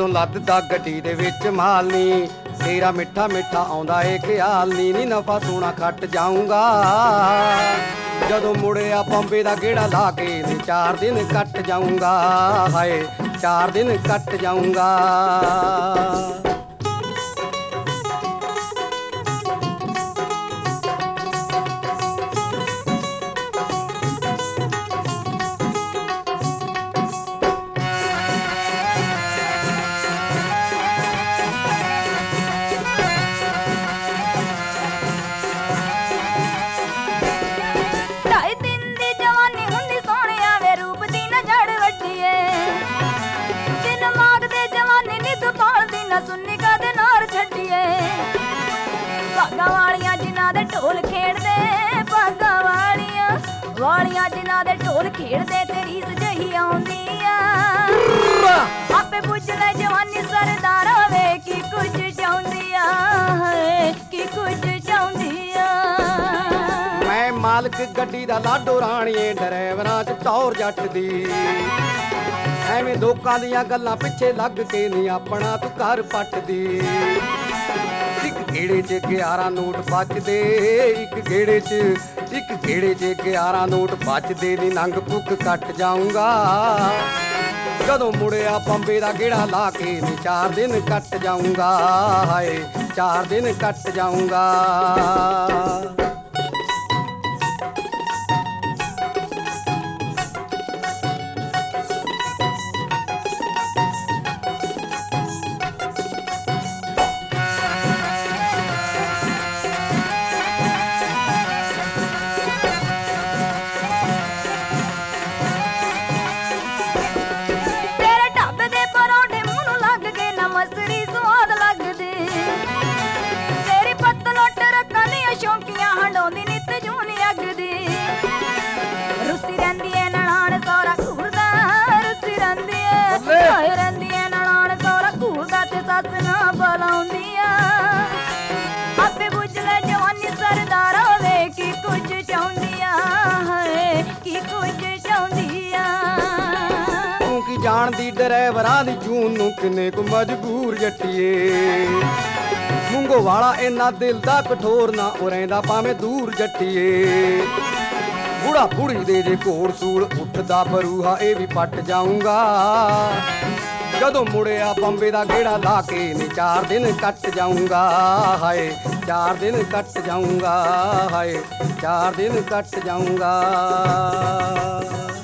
ਲੱਦਦਾ ਗੱਡੀ ਦੇ ਵਿੱਚ ਮਾਲ ਨੀ, ਤੇਰਾ ਮਿੱਠਾ ਮਿੱਠਾ ਆਉਂਦਾ ਏ ਖਿਆਲ ਨੀ ਨਫਾ ਸੋਨਾ ਖੱਟ ਜਾਊਂਗਾ ਜਦੋਂ ਮੁੜਿਆ ਬੰਬੇ ਦਾ ਗੇੜਾ ਲਾ ਕੇ ਨੀ 4 ਦਿਨ ਕੱਟ ਜਾਊਂਗਾ ਹਾਏ 4 ਦਿਨ ਕੱਟ ਜਾਊਂਗਾ। ਵਾਲੀਆਂ ਜਿਨ੍ਹਾਂ ਦੇ ਢੋਲ ਖੇਡਦੇ ਭਾਗਾਂ ਵਾਲੀਆਂ ਜਿਨ੍ਹਾਂ ਦੇ ਢੋਲ ਖੇਡਦੇ ਤੇ ਰੀਸ ਜਹੀ ਆਉਂਦੀ ਆ ਆਪੇ ਪੁੱਛ ਲੈ ਜਵਾਨੀ ਸਰਦਾਰਾਂ ਵੇ ਕੀ ਕੁਝ ਚਾਹੁੰਦੀ ਆ ਕੀ ਕੁਝ ਚਾਹੁੰਦੀ ਆ। ਮੈਂ ਮਾਲਕ ਗੱਡੀ ਦਾ ਲਾਡੋ ਰਾਣੀਏ ਡਰਾਈਵਰਾਂ 'ਚ ਟੌਰ ਜੱਟ ਦੀ ਐਵੇਂ ਲੋਕਾਂ ਦੀਆਂ ਗੱਲਾਂ ਪਿੱਛੇ ਲੱਗ ਕੇ ਨਹੀਂ ਆਪਣਾ ਤੂੰ ਘਰ ਪੱਟਦੀ। ਇੱਕ ਗੇੜੇ 'ਚ 11 ਨੋਟ ਬਚਦੇ ਇੱਕ ਗੇੜੇ 'ਚ 11 ਨੋਟ ਬਚਦੇ ਨੀ ਨੰਗ ਭੁੱਖ ਕੱਟ ਜਾਊਂਗਾ ਜਦੋਂ ਮੁੜਿਆ ਬੰਬੇ ਦਾ ਗੇੜਾ ਲਾ ਕੇ ਨੀ 4 ਦਿਨ ਕੱਟ ਜਾਊਂਗਾ ਹਾਏ 4 ਦਿਨ ਕੱਟ ਜਾਊਂਗਾ। ਸ਼ੌਂਕੀਆਂ ਹੰਡਾਉਂਦੀ ਨਿੱਤ ਜੂਨ ਅੱਗਦੀ ਰੁੱਸੀ ਰਹਿੰਦੀ ਏ ਨਨਾਣ ਸਹੁਰਾ ਘੂਰਦਾ ਰੁੱਸੀ ਰਹਿੰਦੀ ਏ ਨਨਾਣ ਸਹੁਰਾ ਘੂਰਦਾ ਤੇ ਸੱਸ ਨਾ ਬੁਲਾਉਂਦੀ ਆ ਆਪੇ ਬੁੱਝ ਲੈ ਜਵਾਨੀ ਸਰਦਾਰਾਂ ਵੇ ਕੀ ਕੁਝ ਚਾਹੁੰਦੀ ਆ ਹਾਏ ਕੀ ਕੁਝ ਚਾਹੁੰਦੀ ਆ। ਤੂੰ ਕੀ ਜਾਣਦੀ ਡਰਾਈਵਰਾਂ ਦੀ ਜੂਨ ਨੂੰ ਕਿੰਨੇ ਕੁ ਮਜਬੂਰ ਜੱਟੀਏ ਮੁੰਗੋ ਵਾਲਾ ਇੰਨਾ ਦਿਲ ਦਾ ਕਠੋਰ ਨਾ ਉਰੈਂਦਾ ਭਾਵੇਂ ਦੂਰ ਜੱਟੀਏ ਬੁੜਾ ਬੁੜੀ ਦੇ ਜੇ ਘੋੜ ਸੂਲ ਉੱਠਦਾ ਬਰੂਹਾ ਇਹ ਵੀ ਪੱਟ ਜਾਊਂਗਾ ਜਦੋਂ ਮੁੜਿਆ ਬੰਬੇ ਦਾ ਗੇੜਾ ਲਾ ਕੇ ਨੀ 4 ਦਿਨ ਕੱਟ ਜਾਊਂਗਾ ਹਾਏ 4 ਦਿਨ ਕੱਟ ਜਾਊਂਗਾ ਹਾਏ 4 ਦਿਨ ਕੱਟ ਜਾਊਂਗਾ।